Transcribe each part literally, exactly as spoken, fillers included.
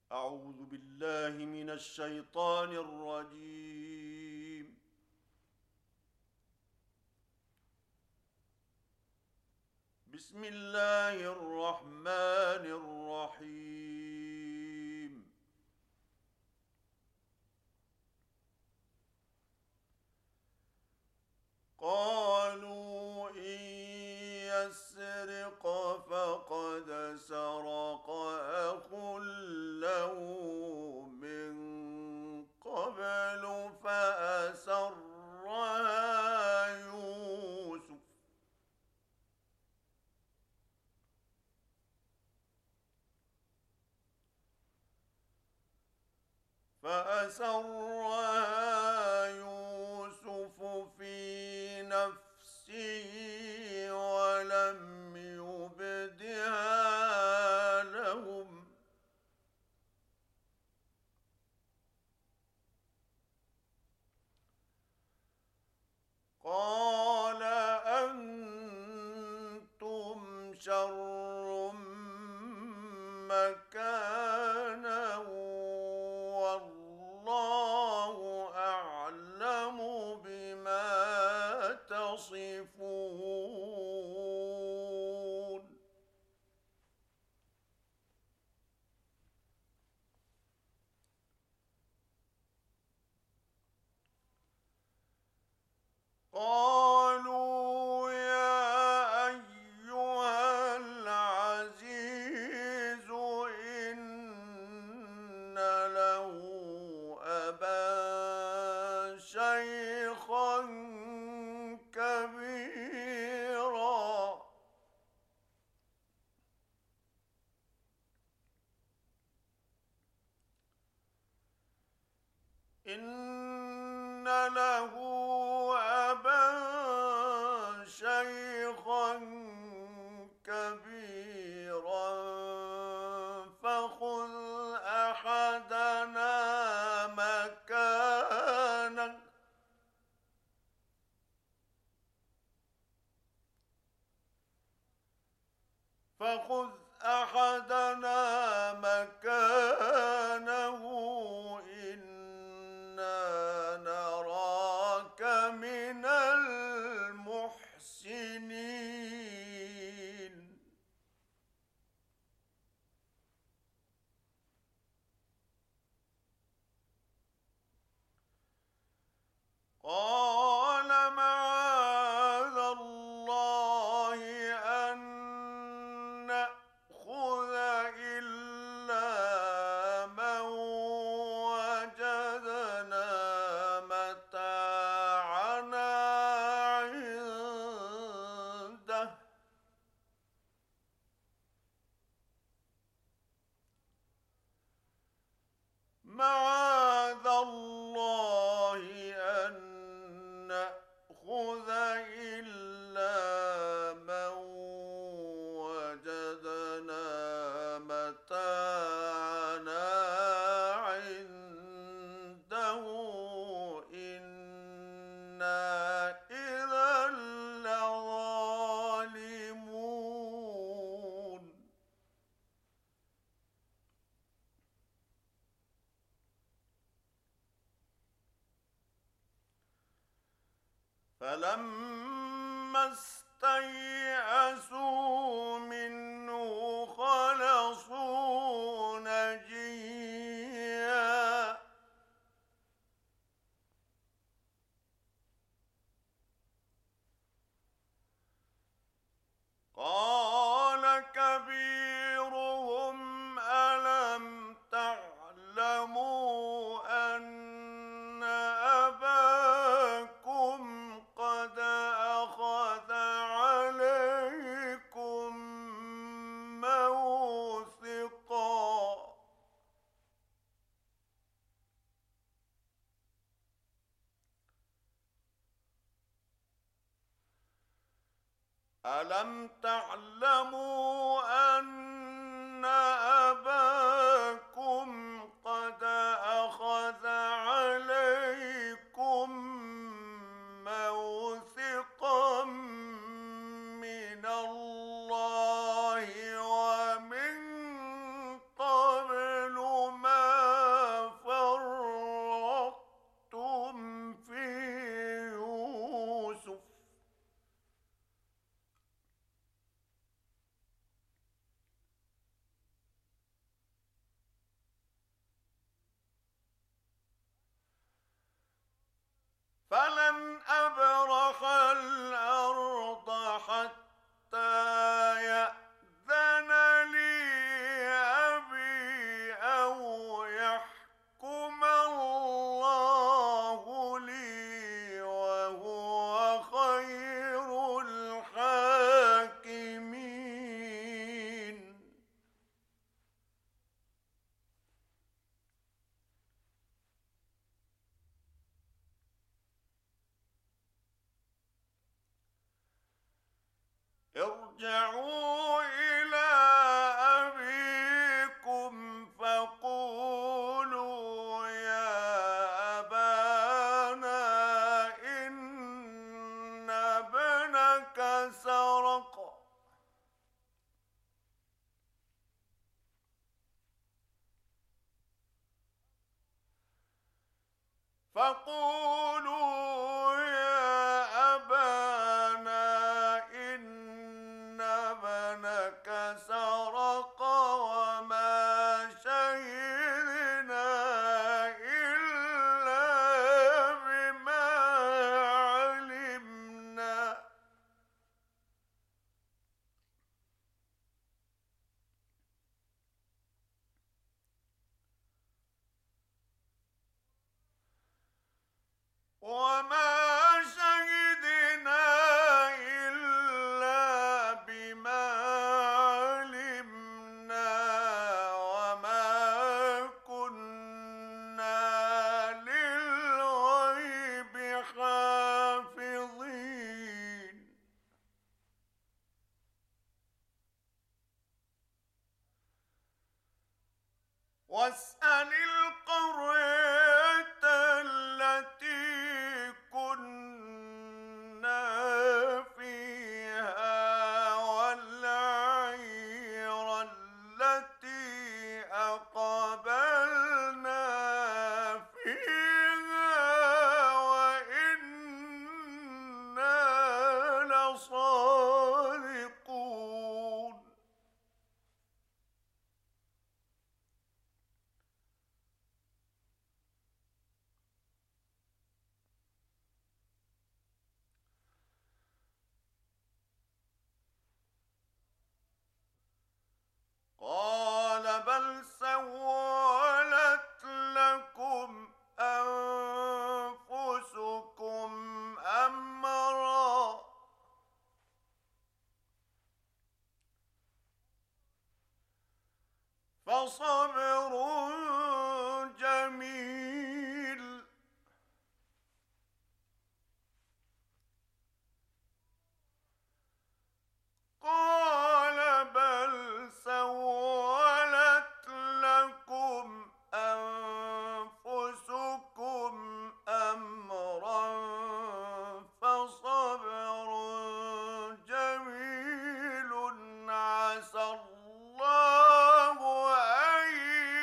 أعوذ بالله من الشيطان الرجيم. بسم الله الرحمن الرحيم. قالوا إن يسرق فقد سرق أخ له من قبل فأسرها يوسف فأسرها يوسف في نفسه ولم يبدها لهم قال أنتم شر مكانا والله أعلم بما تصفون. قالوا يا أيها العزيز إن له أبا شيخا كبيرا إن له أبا شيخا كبيرا فخذ أحدنا مكانه فخذ أحدنا مكانه إنا نراك من المحسنين. قال معاذ الله أن نأخذ إلا من وجدنا متاعنا عنده معاذ الله أن نأخذ إلا من وجدنا متاعنا عنده إنا إذا لظالمون. فلما استيئسوا منه خلصوا نجيا قال كبيرهم ألم تعلموا أن أباكم قد أخذ عليكم موثقا ألم تعلموا أن أباكم قد أخذ عليكم موثقا من الله ومن قبل ما أن أبرح الأرض حتى يأذن لي أبي أو يحكم الله لي وهو خير الحاكمين. ارجعوا إلى أبيكم فقولوا يا أبانا إن ابنك سرق فقولوا يا أبانا إن ابنك سرق وما شهدنا إلا بما علمنا وما شهدنا إلا بما علمنا وما كنا للغيب حافظين. واسأل القرية التي كنا فيها والعير التي أقبلنا فيها وإنا لصادقون. قال بل سولت لكم أنفسكم أمرا فصبر جميل. قال بل سولت لكم أنفسكم أمرا فصبر جميل عسى الله أن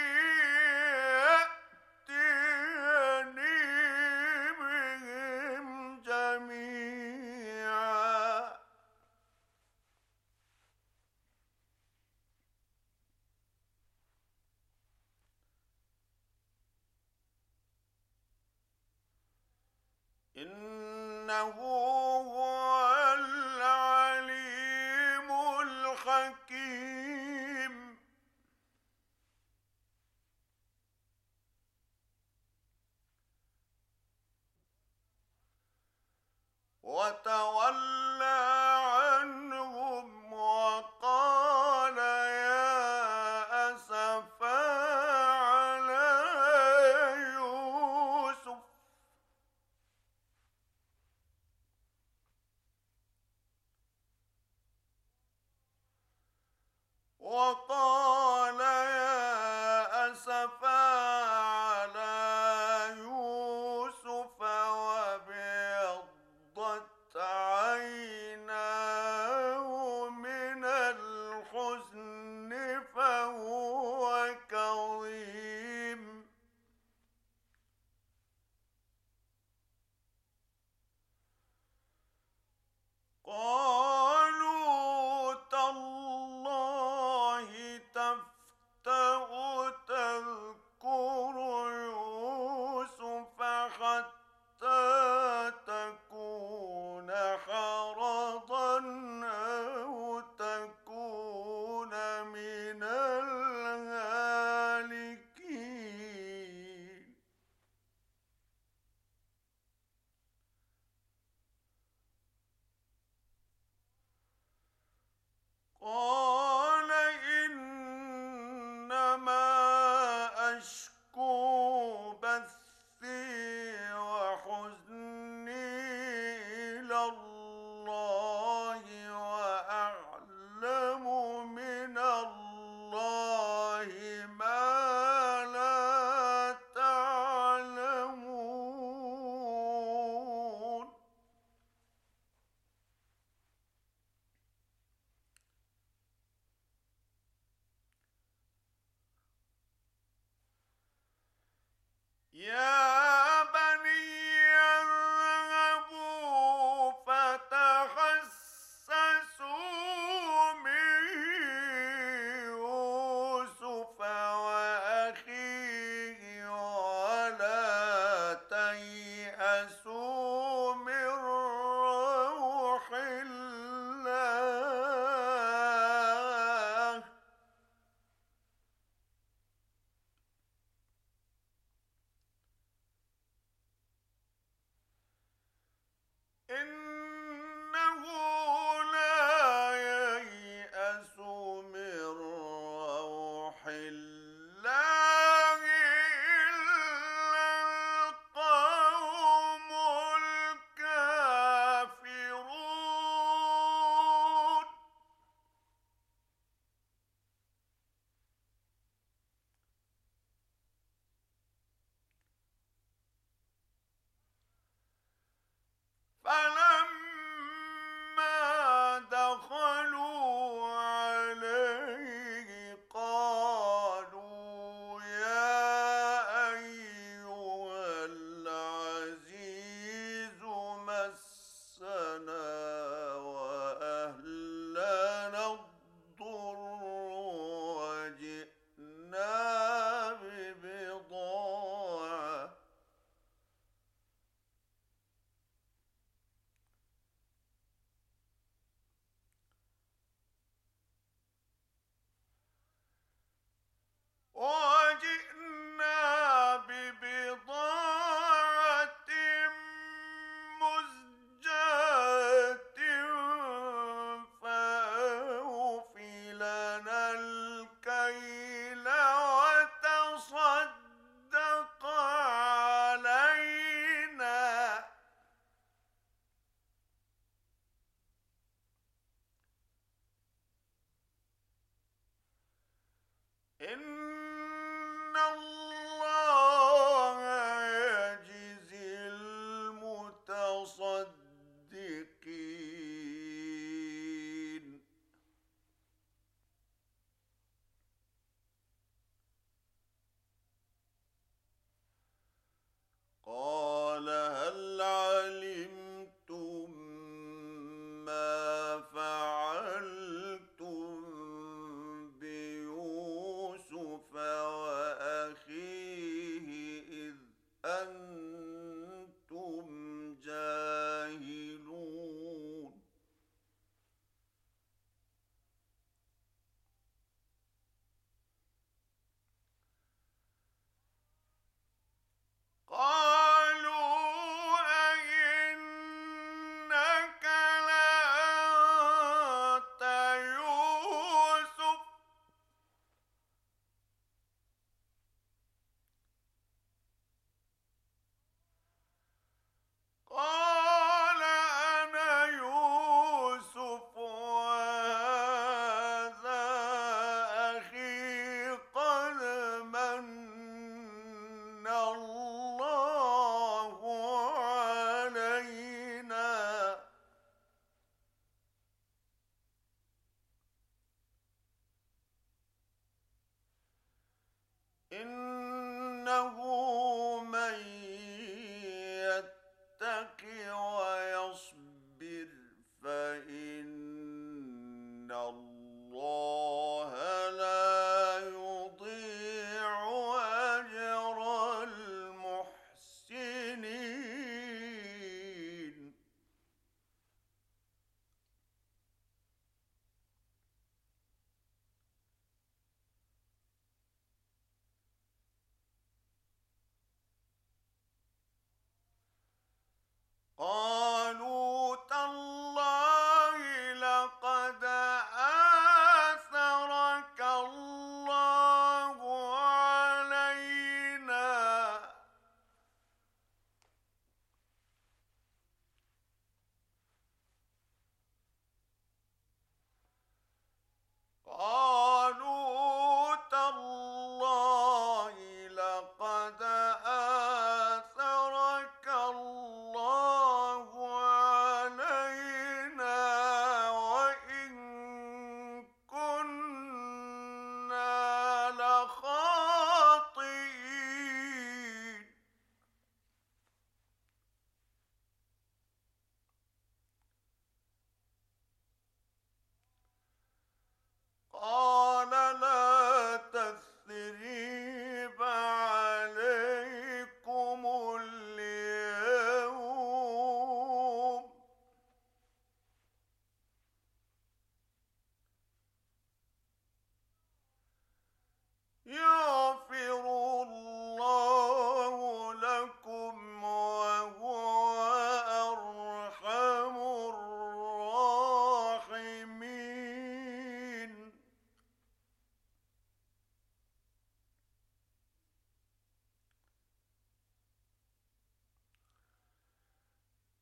يأتيني بهم جميعا إنه هو العليم الحكيم. وتولى عنهم وقال يا أسفا على يوسف وقال يا أسفا على يوسف وابيضت عيناه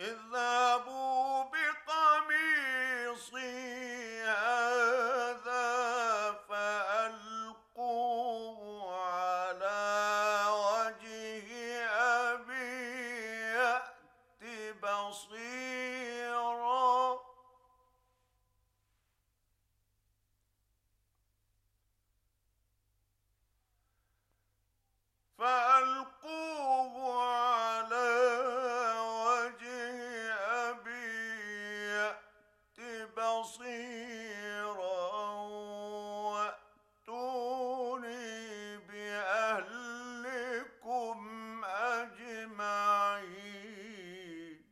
اذهبوا بقميصي هذا فألقوه على وجه أبي يأت بصيرا فألقوه على وجه أبي يأت بصيرا وأتوني بأهلكم أجمعين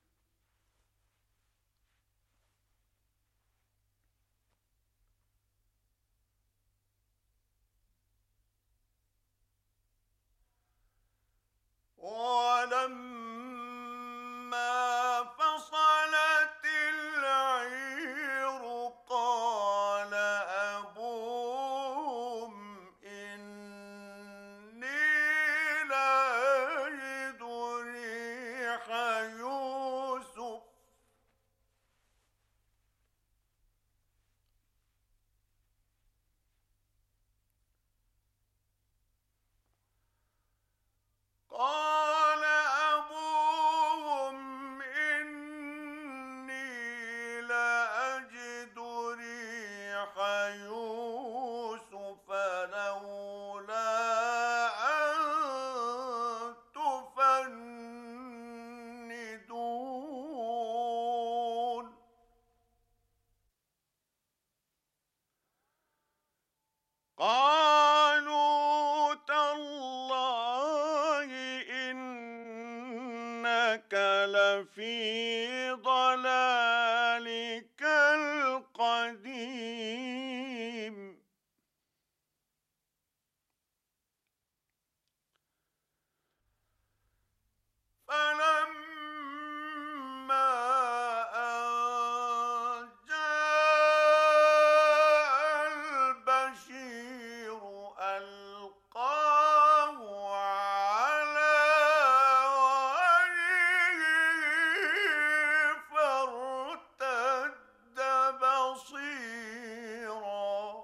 ولما فصلت العير قال أبوهم إني لأجد ريح يوسف قال أبوهم إني لأجد ريح يوسف لولا أن تفندون قالوا تالله إنك لفي ضلالك القديم فلما أن جاء البشير ألقاه على وجهه فارتد بصيرا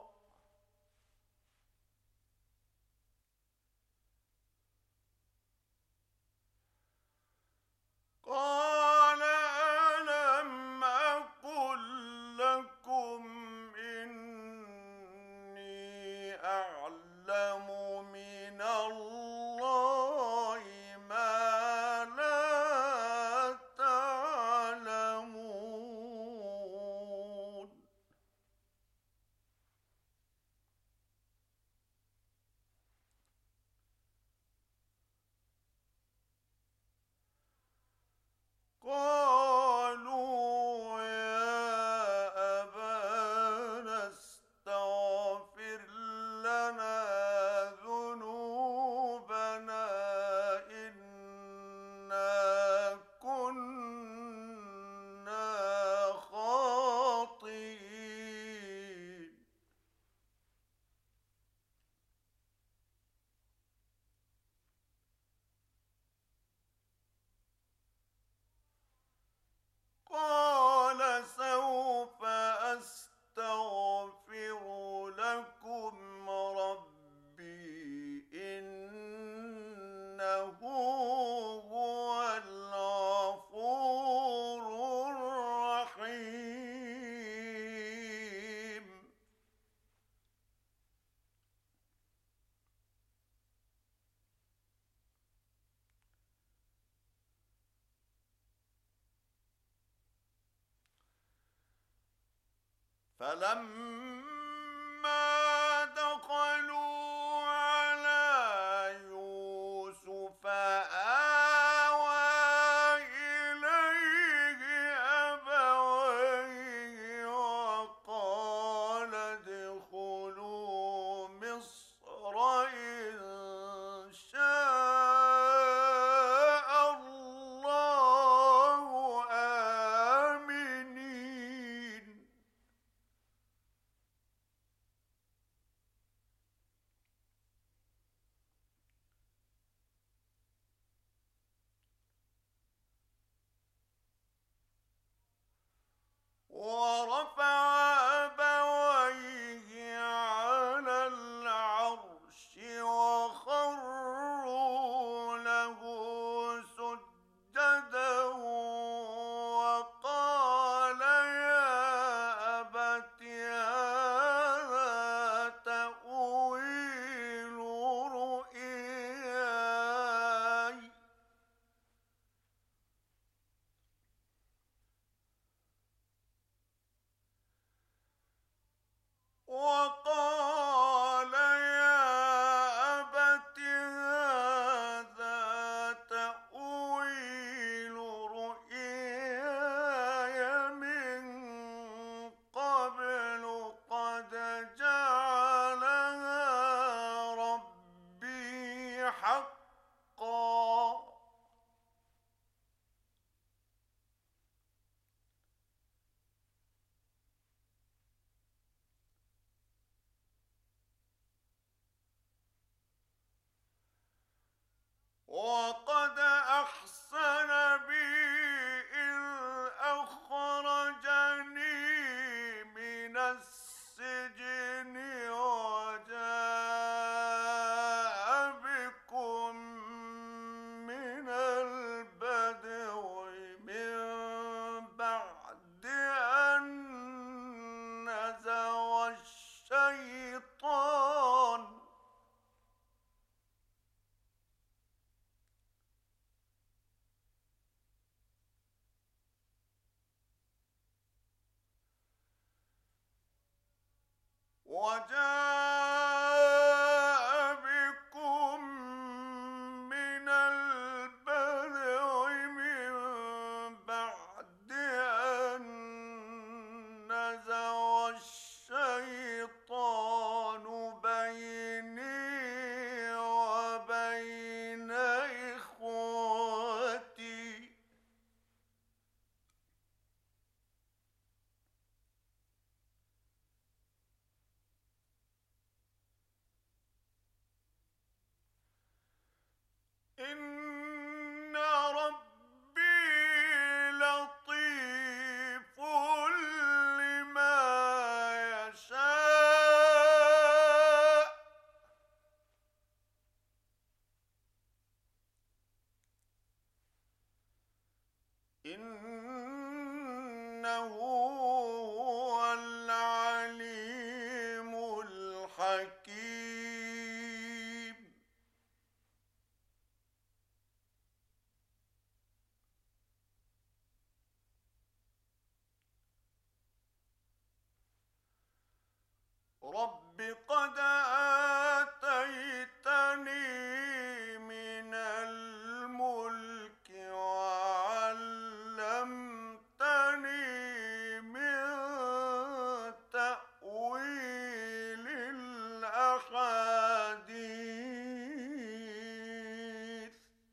قال ألم أقل لكم إني أعلم من الله ما لا تعلمون قالوا يا أبانا استغفر لنا ذنوبنا إنا كنا خاطئين قال سوف أستغفر لكم ربي إنه هو الغفور الرحيم فلما دخلوا على يوسف آوى إليه أبويه وقال ادخلوا مصر إن شاء الله آمنين حقا. وقد أحسن بي إذ أخرجني من السجن وجاء بكم من البدو من بعد أن نزغ الشيطان وجاء بكم من البدو من بعد أن نزغ الشيطان بيني وبين إخوتي إن ربي لطيف لما يشاء إنه هو العليم الحكيم. رب قد آتيتني من الملك وعلمتني من تأويل الأحاديث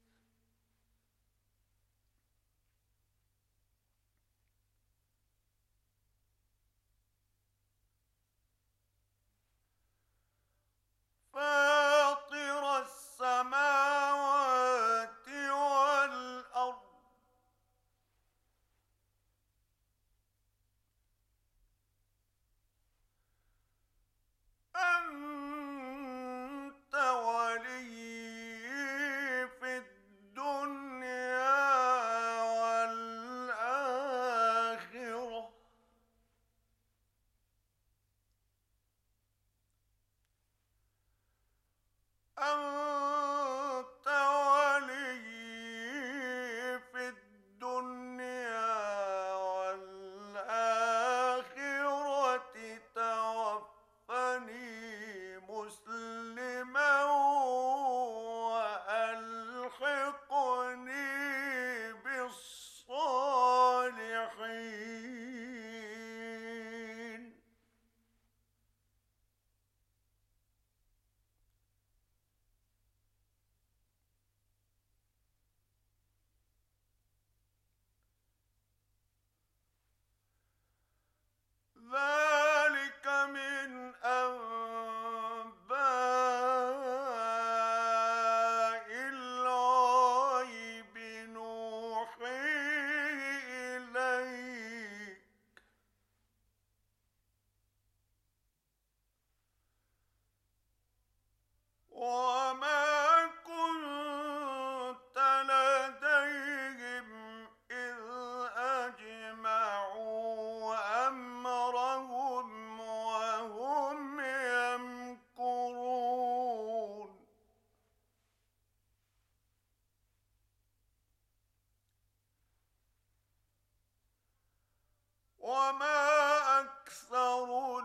فاطر السماوات والأرض أنت ولي في الدنيا والآخرة أنت ولي في الدنيا والآخرة توفني مسلما وألحقني بالصالحين. ذلك من أنباء الغيب نوحيه إليك وما كنت لديهم إذ أجمعوا أمرهم وهم يمكرون. وما أكثر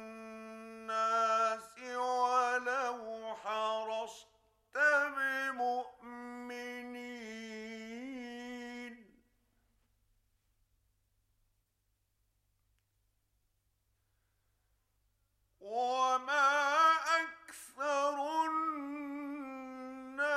الناس ولو حرصت بمؤمنين. وما أكثر الناس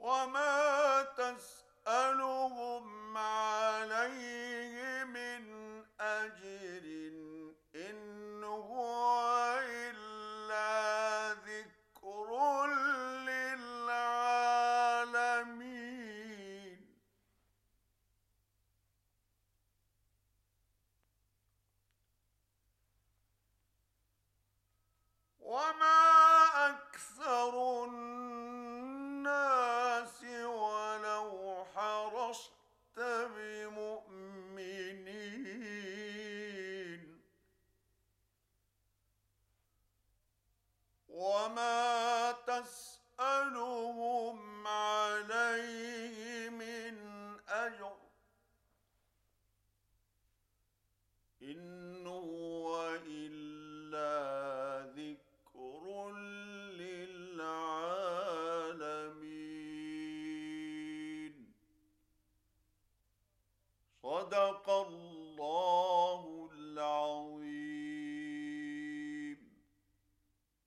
وما تسألهم عليه من أجر إن هو إلا ذكر للعالمين وما أكثر الناس ولو حرصت بمؤمنين وما تسألهم عليه من أجر إن هو إلا ذكر للعالمين صدق